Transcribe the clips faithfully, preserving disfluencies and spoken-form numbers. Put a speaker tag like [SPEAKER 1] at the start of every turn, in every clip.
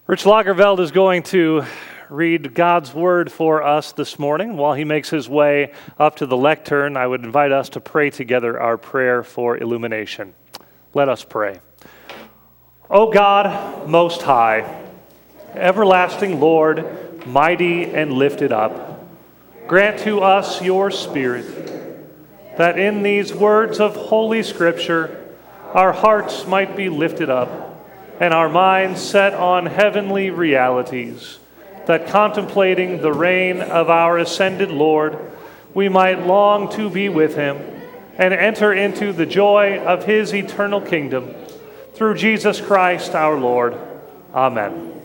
[SPEAKER 1] Rich Lagerveld is going to read God's word for us this morning. While he makes his way up to the lectern, I would invite us to pray together our prayer for illumination. Let us pray. O God, most high, everlasting Lord, mighty and lifted up, grant to us your Spirit, that in these words of Holy Scripture our hearts might be lifted up and our minds set on heavenly realities, that contemplating the reign of our ascended Lord, we might long to be with him and enter into the joy of his eternal kingdom. Through Jesus Christ our Lord. Amen.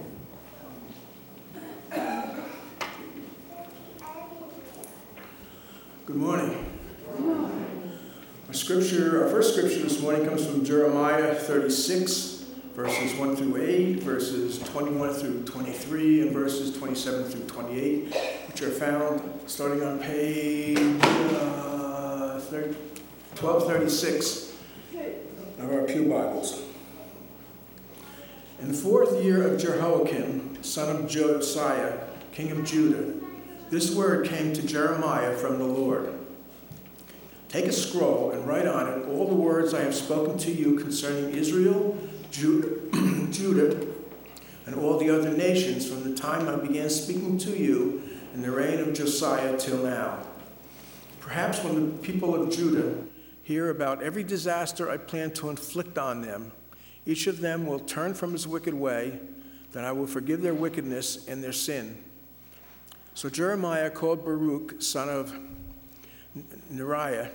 [SPEAKER 2] Good morning. Our scripture, our first scripture this morning comes from Jeremiah thirty-six, verses one through eight, verses twenty-one through twenty-three, and verses twenty-seven through twenty-eight, which are found starting on page uh, twelve thirty-six of our Pew Bibles. In the fourth year of Jehoiakim, son of Josiah, king of Judah, this word came to Jeremiah from the Lord. Take a scroll and write on it all the words I have spoken to you concerning Israel, Judah, Judah, and all the other nations from the time I began speaking to you in the reign of Josiah till now. Perhaps when the people of Judah hear about every disaster I plan to inflict on them, each of them will turn from his wicked way, then I will forgive their wickedness and their sin. So Jeremiah called Baruch, son of Neriah,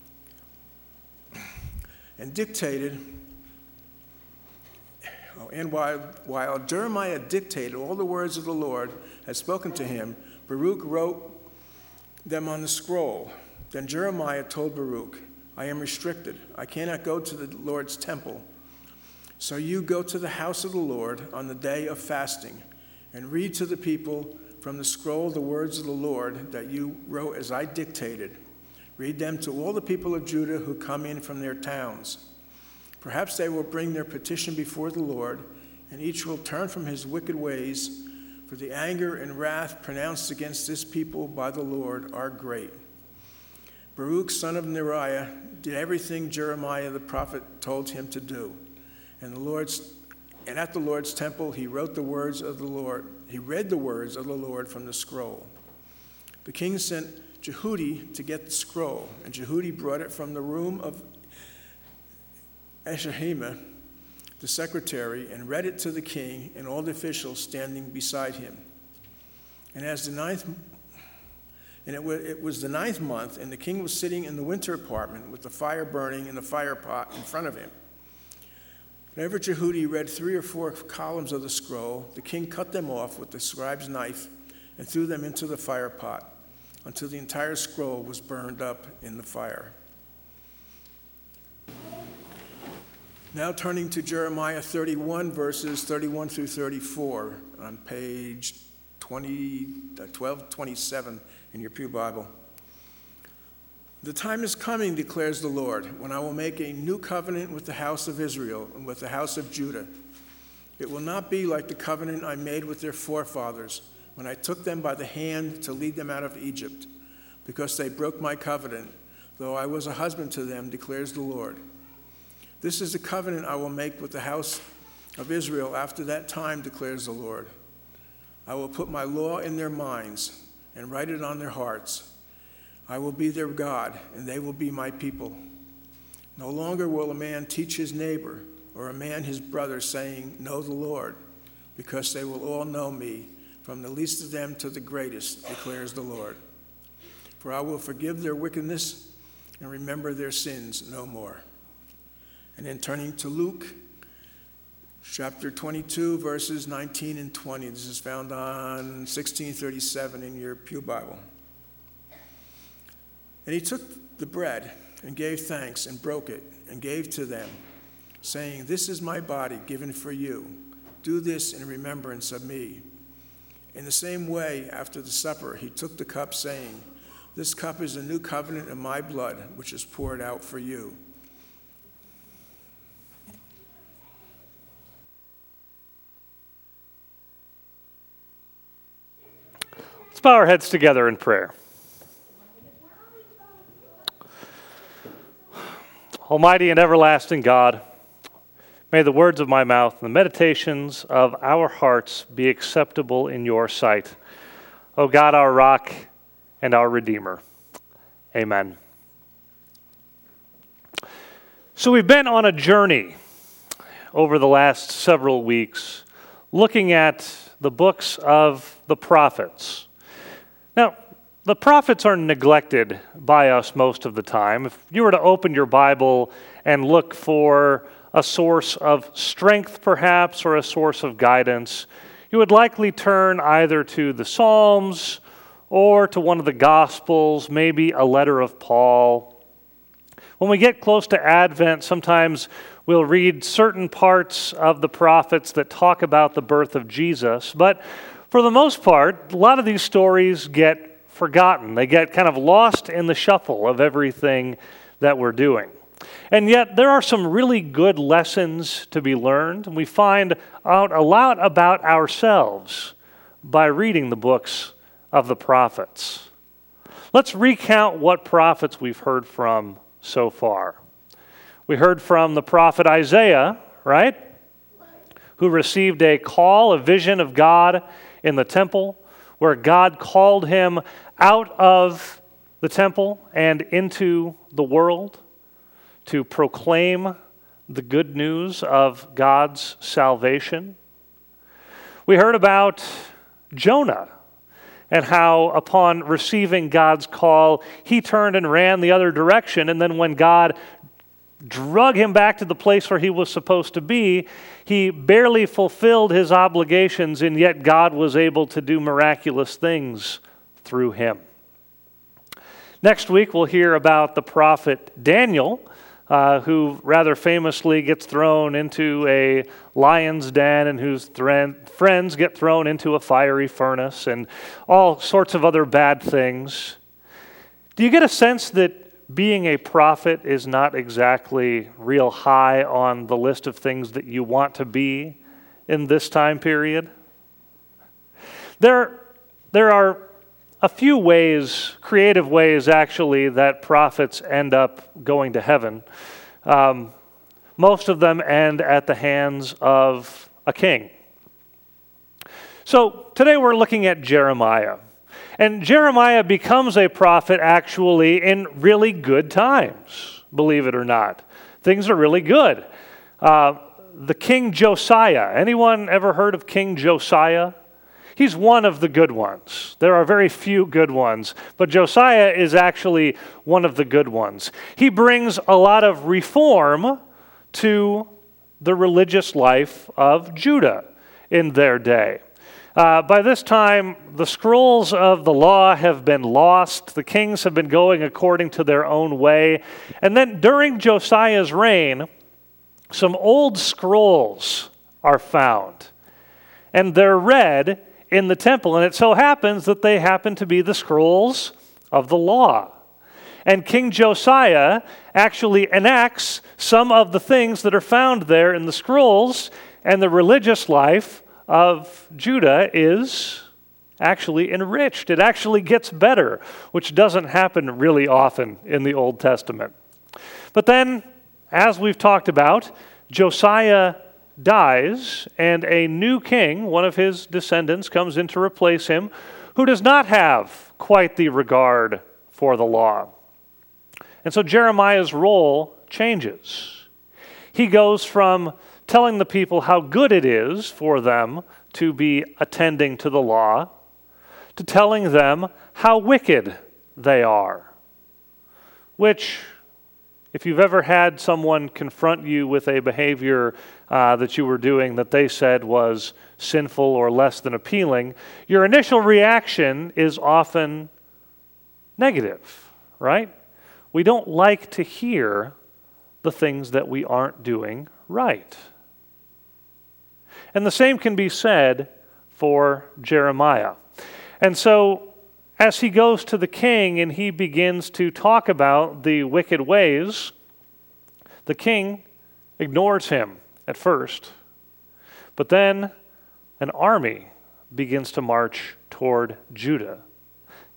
[SPEAKER 2] and dictated, oh, and while, while Jeremiah dictated all the words of the Lord had spoken to him, Baruch wrote them on the scroll. Then Jeremiah told Baruch, I am restricted. I cannot go to the Lord's temple. So you go to the house of the Lord on the day of fasting and read to the people from the scroll the words of the Lord that you wrote as I dictated. Read them to all the people of Judah who come in from their towns. Perhaps they will bring their petition before the Lord, and each will turn from his wicked ways, for the anger and wrath pronounced against this people by the Lord are great. Baruch, son of Neriah, did everything Jeremiah the prophet told him to do. And the Lord's and at the Lord's temple he wrote the words of the Lord. He read the words of the Lord from the scroll. The king sent Jehudi to get the scroll, and Jehudi brought it from the room of Eshahima, the secretary, and read it to the king and all the officials standing beside him. And as the ninth, and it was, it was the ninth month, and the king was sitting in the winter apartment with the fire burning in the fire pot in front of him. Whenever Jehudi read three or four columns of the scroll, the king cut them off with the scribe's knife and threw them into the fire pot, until the entire scroll was burned up in the fire. Now turning to Jeremiah thirty-one, verses thirty-one through thirty-four on page twelve twenty-seven in your Pew Bible. The time is coming, declares the Lord, when I will make a new covenant with the house of Israel and with the house of Judah. It will not be like the covenant I made with their forefathers, when I took them by the hand to lead them out of Egypt, because they broke my covenant, though I was a husband to them, declares the Lord. This is the covenant I will make with the house of Israel after that time, declares the Lord. I will put my law in their minds and write it on their hearts. I will be their God, and they will be my people. No longer will a man teach his neighbor or a man his brother, saying, Know the Lord, because they will all know me, from the least of them to the greatest, declares the Lord. For I will forgive their wickedness and remember their sins no more. And then turning to Luke, chapter twenty-two, verses nineteen and twenty. This is found on sixteen thirty-seven in your Pew Bible. And he took the bread and gave thanks and broke it and gave to them, saying, This is my body given for you. Do this in remembrance of me. In the same way, after the supper, he took the cup, saying, This cup is a new covenant in my blood, which is poured out for you.
[SPEAKER 1] Let's bow our heads together in prayer. Almighty and everlasting God, may the words of my mouth and the meditations of our hearts be acceptable in your sight. O God, our rock and our Redeemer. Amen. So we've been on a journey over the last several weeks looking at the books of the prophets. Now, the prophets are neglected by us most of the time. If you were to open your Bible and look for a source of strength, perhaps, or a source of guidance, you would likely turn either to the Psalms or to one of the Gospels, maybe a letter of Paul. When we get close to Advent, sometimes we'll read certain parts of the prophets that talk about the birth of Jesus, but for the most part, a lot of these stories get forgotten. They get kind of lost in the shuffle of everything that we're doing. And yet, there are some really good lessons to be learned, and we find out a lot about ourselves by reading the books of the prophets. Let's recount what prophets we've heard from so far. We heard from the prophet Isaiah, right? Who received a call, a vision of God in the temple, where God called him out of the temple and into the world to proclaim the good news of God's salvation. We heard about Jonah and how upon receiving God's call, he turned and ran the other direction, and then when God drug him back to the place where he was supposed to be, he barely fulfilled his obligations, and yet God was able to do miraculous things through him. Next week, we'll hear about the prophet Daniel, uh, who rather famously gets thrown into a lion's den and whose thre- friends get thrown into a fiery furnace and all sorts of other bad things. Do you get a sense that being a prophet is not exactly real high on the list of things that you want to be in this time period? There, there are a few ways, creative ways actually, that prophets end up going to heaven. Um, most of them end at the hands of a king. So today we're looking at Jeremiah. And Jeremiah becomes a prophet actually in really good times, believe it or not. Things are really good. Uh, the King Josiah, anyone ever heard of King Josiah? He's one of the good ones. There are very few good ones, but Josiah is actually one of the good ones. He brings a lot of reform to the religious life of Judah in their day. Uh, by this time, the scrolls of the law have been lost. The kings have been going according to their own way. And then during Josiah's reign, some old scrolls are found. And they're read in the temple. And it so happens that they happen to be the scrolls of the law. And King Josiah actually enacts some of the things that are found there in the scrolls, and the religious life of Judah is actually enriched. It actually gets better, which doesn't happen really often in the Old Testament. But then, as we've talked about, Josiah dies, and a new king, one of his descendants, comes in to replace him, who does not have quite the regard for the law. And so Jeremiah's role changes. He goes from telling the people how good it is for them to be attending to the law, to telling them how wicked they are. Which, if you've ever had someone confront you with a behavior uh, that you were doing that they said was sinful or less than appealing, your initial reaction is often negative, right? We don't like to hear the things that we aren't doing right. And the same can be said for Jeremiah. And so, as he goes to the king and he begins to talk about the wicked ways, the king ignores him at first. But then an army begins to march toward Judah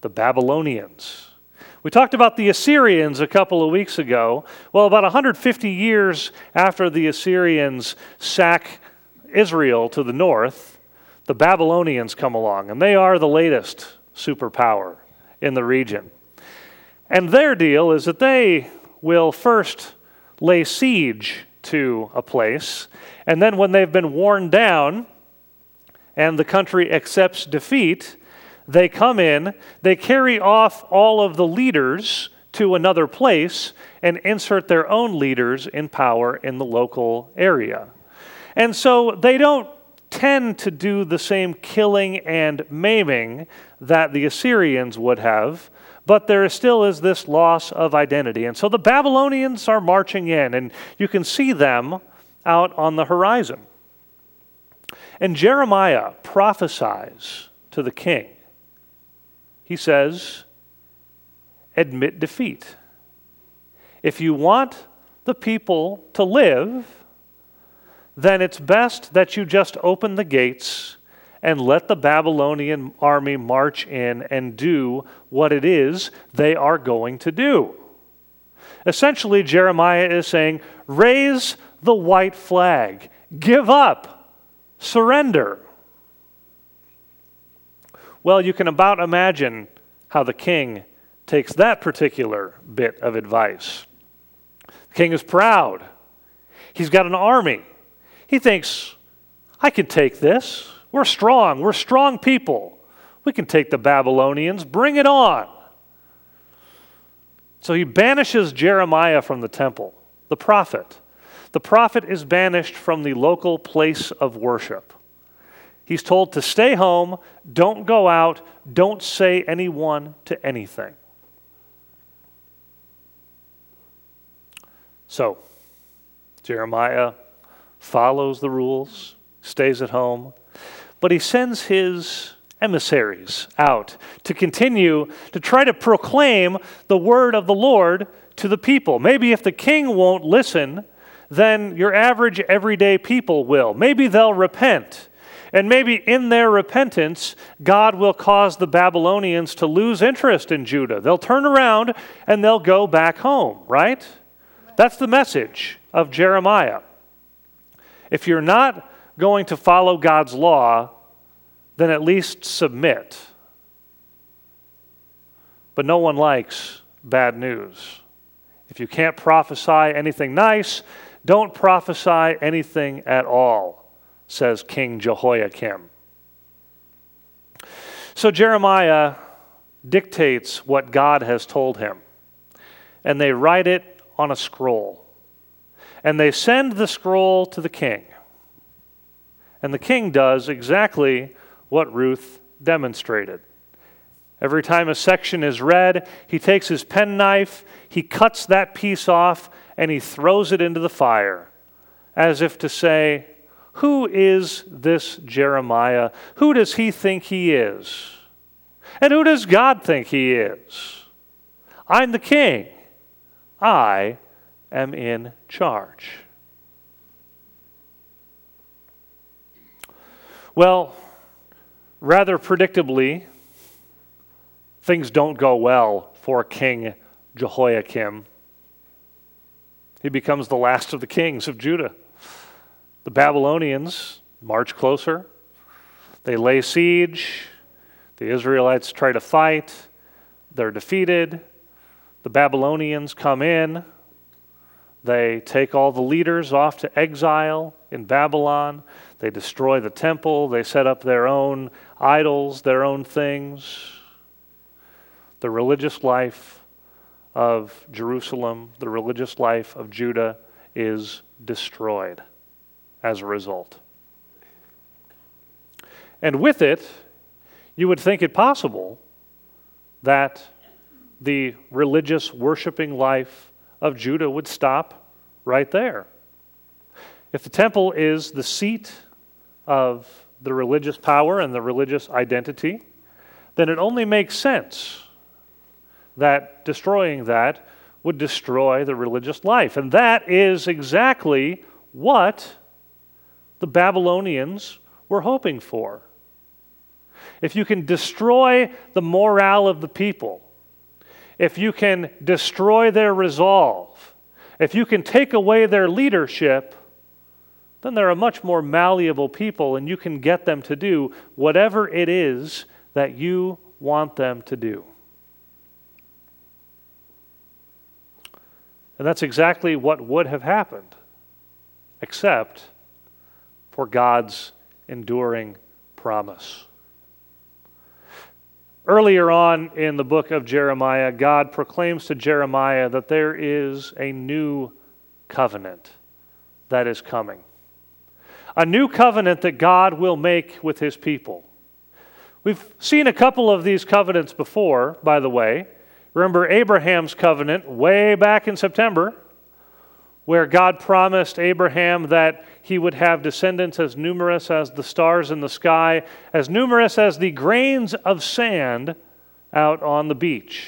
[SPEAKER 1] the Babylonians. We talked about the Assyrians a couple of weeks ago. Well, about one hundred fifty years after the Assyrians sack Israel to the north, the Babylonians come along, and they are the latest superpower in the region. And their deal is that they will first lay siege to a place, and then when they've been worn down and the country accepts defeat, they come in, they carry off all of the leaders to another place and insert their own leaders in power in the local area. And so they don't tend to do the same killing and maiming that the Assyrians would have, but there still is this loss of identity. And so the Babylonians are marching in, and you can see them out on the horizon. And Jeremiah prophesies to the king. He says, admit defeat. If you want the people to live, then it's best that you just open the gates and let the Babylonian army march in and do what it is they are going to do. Essentially, Jeremiah is saying, raise the white flag, give up, surrender. Well, you can about imagine how the king takes that particular bit of advice. The king is proud. He's got an army. He thinks, I can take this. We're strong. We're strong people. We can take the Babylonians. Bring it on. So he banishes Jeremiah from the temple, the prophet. The prophet is banished from the local place of worship. He's told to stay home, don't go out, don't say anyone to anything. So, Jeremiah follows the rules, stays at home, but he sends his emissaries out to continue to try to proclaim the word of the Lord to the people. Maybe if the king won't listen, then your average everyday people will. Maybe they'll repent. And maybe in their repentance, God will cause the Babylonians to lose interest in Judah. They'll turn around and they'll go back home, right? That's the message of Jeremiah. If you're not going to follow God's law, then at least submit. But no one likes bad news. If you can't prophesy anything nice, don't prophesy anything at all, says King Jehoiakim. So Jeremiah dictates what God has told him, and they write it on a scroll. And they send the scroll to the king. And the king does exactly what Ruth demonstrated. Every time a section is read, he takes his penknife, he cuts that piece off, and he throws it into the fire, as if to say, who is this Jeremiah? Who does he think he is? And who does God think he is? I'm the king. I am in charge. Well, rather predictably, things don't go well for King Jehoiakim. He becomes the last of the kings of Judah. The Babylonians march closer. They lay siege. The Israelites try to fight. They're defeated. The Babylonians come in. They take all the leaders off to exile in Babylon. They destroy the temple. They set up their own idols, their own things. The religious life of Jerusalem, the religious life of Judah is destroyed as a result. And with it, you would think it possible that the religious worshiping life of Judah would stop right there. If the temple is the seat of the religious power and the religious identity, then it only makes sense that destroying that would destroy the religious life. And that is exactly what the Babylonians were hoping for. if you can destroy the morale of the people, if you can destroy their resolve, if you can take away their leadership, then they're a much more malleable people, and you can get them to do whatever it is that you want them to do. And that's exactly what would have happened, except for God's enduring promise. Earlier on in the book of Jeremiah, God proclaims to Jeremiah that there is a new covenant that is coming. A new covenant that God will make with his people. We've seen a couple of these covenants before, by the way. Remember Abraham's covenant way back in September, where God promised Abraham that he would have descendants as numerous as the stars in the sky, as numerous as the grains of sand out on the beach.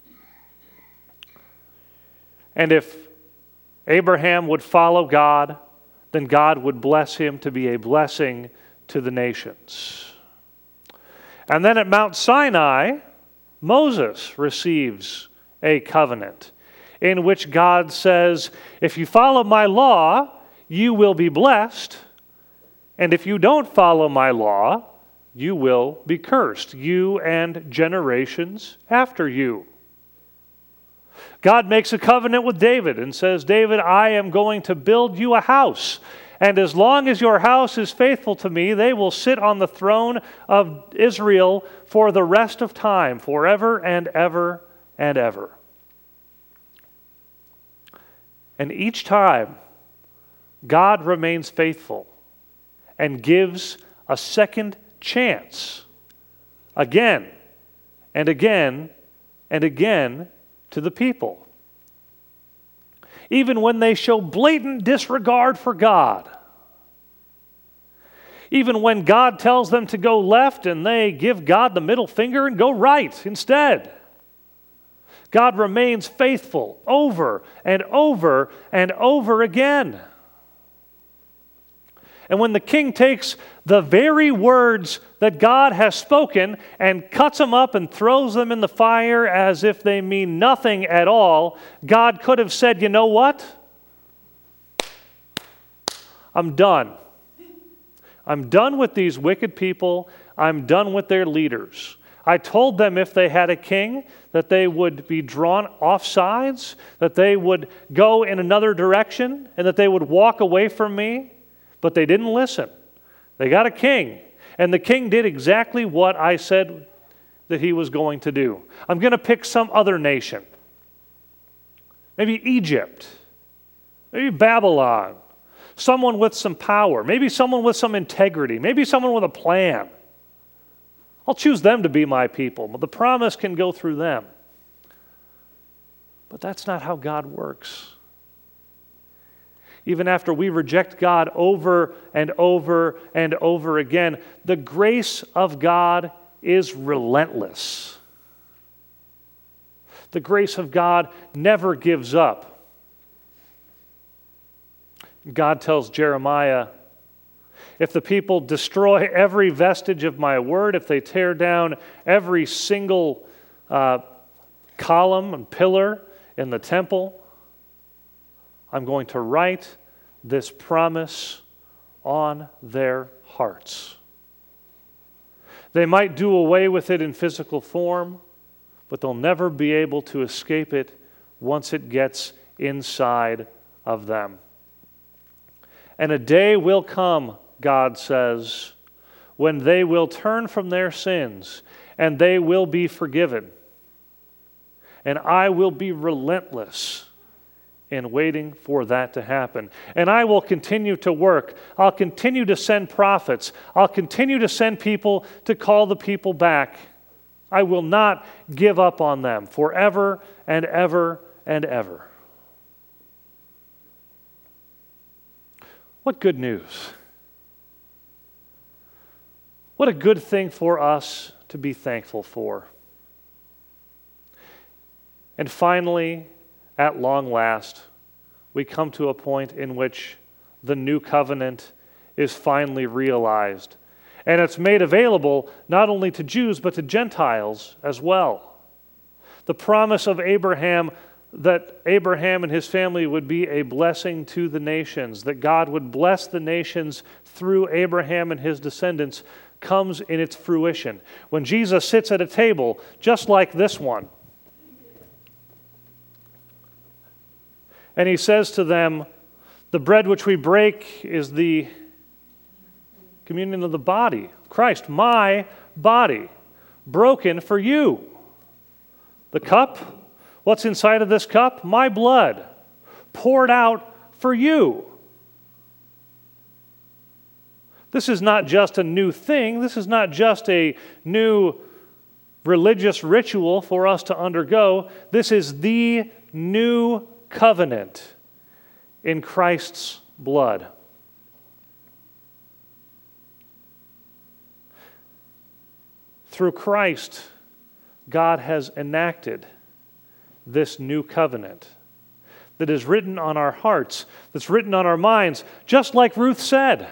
[SPEAKER 1] And if Abraham would follow God, then God would bless him to be a blessing to the nations. And then at Mount Sinai, Moses receives a covenant in which God says, if you follow my law, you will be blessed, and if you don't follow my law, you will be cursed, you and generations after you. God makes a covenant with David and says, David, I am going to build you a house. And as long as your house is faithful to me, they will sit on the throne of Israel for the rest of time, forever and ever and ever. And each time, God remains faithful and gives a second chance again and again and again to the people. Even when they show blatant disregard for God. Even when God tells them to go left and they give God the middle finger and go right instead. God remains faithful over and over and over again. And when the king takes the very words that God has spoken and cuts them up and throws them in the fire as if they mean nothing at all, God could have said, you know what? I'm done. I'm done with these wicked people. I'm done with their leaders. I told them if they had a king that they would be drawn off sides, that they would go in another direction, and that they would walk away from me. But they didn't listen. They got a king, and the king did exactly what I said that he was going to do. I'm going to pick some other nation. Maybe Egypt. Maybe Babylon. Someone with some power. Maybe someone with some integrity. Maybe someone with a plan. I'll choose them to be my people. But the promise can go through them. But that's not how God works. Even after we reject God over and over and over again, the grace of God is relentless. The grace of God never gives up. God tells Jeremiah, if the people destroy every vestige of my word, if they tear down every single uh, column and pillar in the temple, I'm going to write this promise on their hearts. They might do away with it in physical form, but they'll never be able to escape it once it gets inside of them. And a day will come, God says, when they will turn from their sins and they will be forgiven. And I will be relentless in waiting for that to happen. And I will continue to work. I'll continue to send prophets. I'll continue to send people to call the people back. I will not give up on them forever and ever and ever. What good news. What a good thing for us to be thankful for. And finally, at long last, we come to a point in which the new covenant is finally realized. And it's made available not only to Jews, but to Gentiles as well. The promise of Abraham that Abraham and his family would be a blessing to the nations, that God would bless the nations through Abraham and his descendants, comes in its fruition. When Jesus sits at a table just like this one, and he says to them, the bread which we break is the communion of the body of Christ, my body, broken for you. The cup, what's inside of this cup? My blood, poured out for you. This is not just a new thing. This is not just a new religious ritual for us to undergo. This is the new covenant in Christ's blood. Through Christ, God has enacted this new covenant that is written on our hearts, that's written on our minds, just like Ruth said.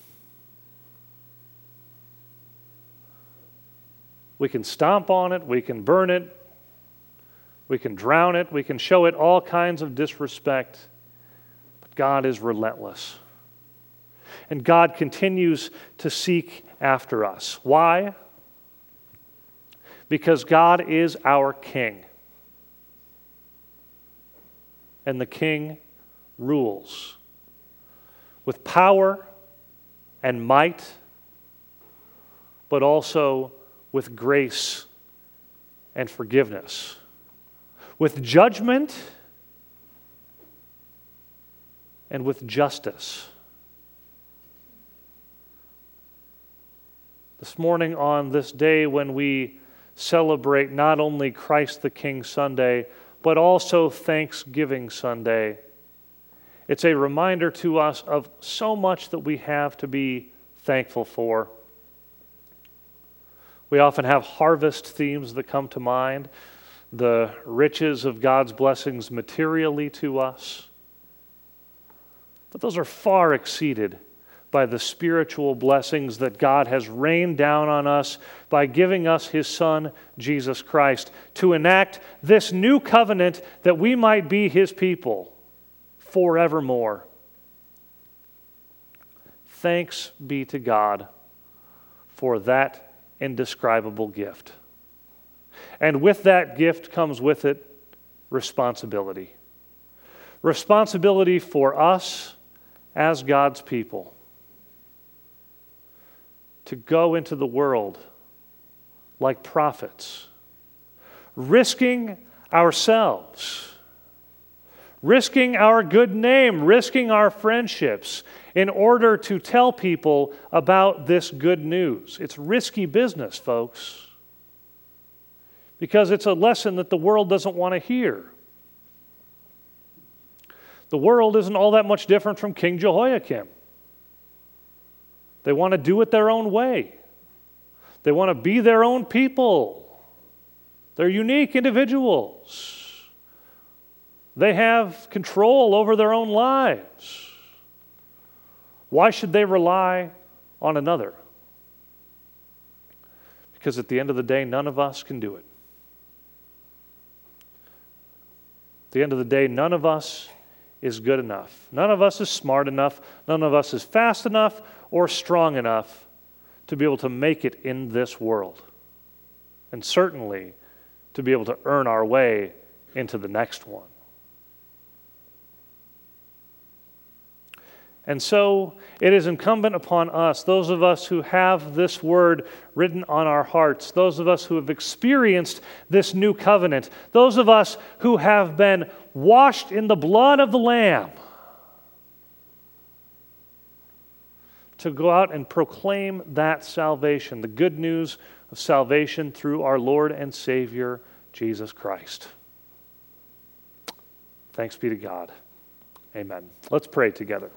[SPEAKER 1] We can stomp on it, we can burn it, we can drown it, we can show it all kinds of disrespect, but God is relentless. And God continues to seek after us. Why? Because God is our King. And the King rules with power and might, but also with grace and forgiveness, with judgment and with justice. This morning, on this day when we celebrate not only Christ the King Sunday, but also Thanksgiving Sunday, it's a reminder to us of so much that we have to be thankful for. We often have harvest themes that come to mind, the riches of God's blessings materially to us. But those are far exceeded by the spiritual blessings that God has rained down on us by giving us His Son, Jesus Christ, to enact this new covenant that we might be His people forevermore. Thanks be to God for that indescribable gift. And with that gift comes with it responsibility. Responsibility for us as God's people to go into the world like prophets, risking ourselves, risking our good name, risking our friendships in order to tell people about this good news. It's risky business, folks, because it's a lesson that the world doesn't want to hear. The world isn't all that much different from King Jehoiakim. They want to do it their own way. They want to be their own people. They're unique individuals. They have control over their own lives. Why should they rely on another? Because at the end of the day, none of us can do it. At the end of the day, none of us is good enough. None of us is smart enough. None of us is fast enough or strong enough to be able to make it in this world. And certainly to be able to earn our way into the next one. And so it is incumbent upon us, those of us who have this word written on our hearts, those of us who have experienced this new covenant, those of us who have been washed in the blood of the Lamb, to go out and proclaim that salvation, the good news of salvation through our Lord and Savior, Jesus Christ. Thanks be to God. Amen. Let's pray together.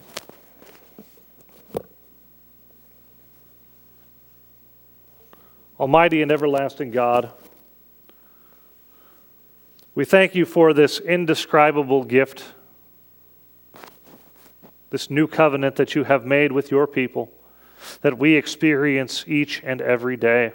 [SPEAKER 1] Almighty and everlasting God, we thank you for this indescribable gift, this new covenant that you have made with your people. that we experience each and every day.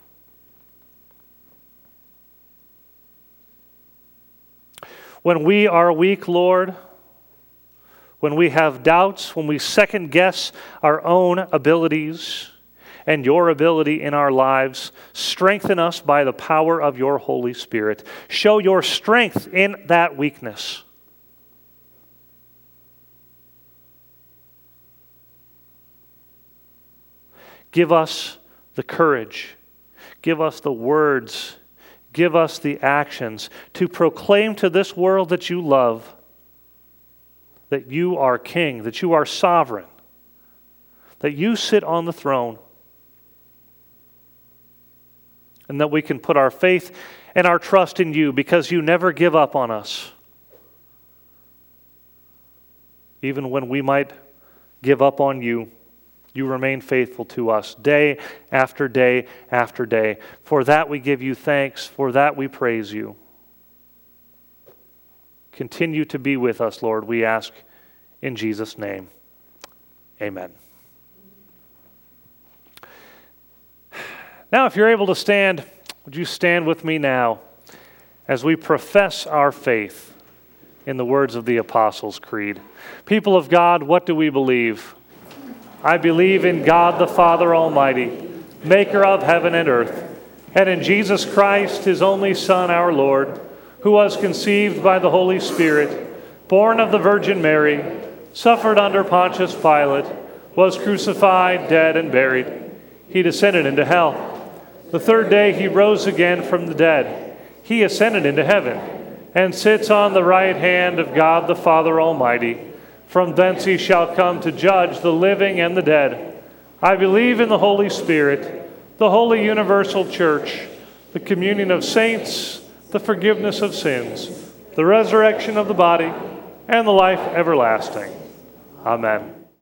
[SPEAKER 1] When we are weak, Lord, when we have doubts, when we second guess our own abilities and your ability in our lives, strengthen us by the power of your Holy Spirit. Show your strength in that weakness. Give us the courage. Give us the words. Give us the actions to proclaim to this world that you love, that you are king, that you are sovereign, that you sit on the throne, and that we can put our faith and our trust in you because you never give up on us. Even when we might give up on you, you remain faithful to us day after day after day. For that we give you thanks. For that we praise you. Continue to be with us, Lord, we ask in Jesus' name. Amen. Now, if you're able to stand, would you stand with me now as we profess our faith in the words of the Apostles' Creed? People of God, what do we believe? I believe in God the Father Almighty, maker of heaven and earth, and in Jesus Christ, his only Son, our Lord, who was conceived by the Holy Spirit, born of the Virgin Mary, suffered under Pontius Pilate, was crucified, dead, and buried. He descended into hell. The third day he rose again from the dead. He ascended into heaven, and sits on the right hand of God the Father Almighty. From thence he shall come to judge the living and the dead. I believe in the Holy Spirit, the holy universal church, the communion of saints, the forgiveness of sins, the resurrection of the body, and the life everlasting. Amen.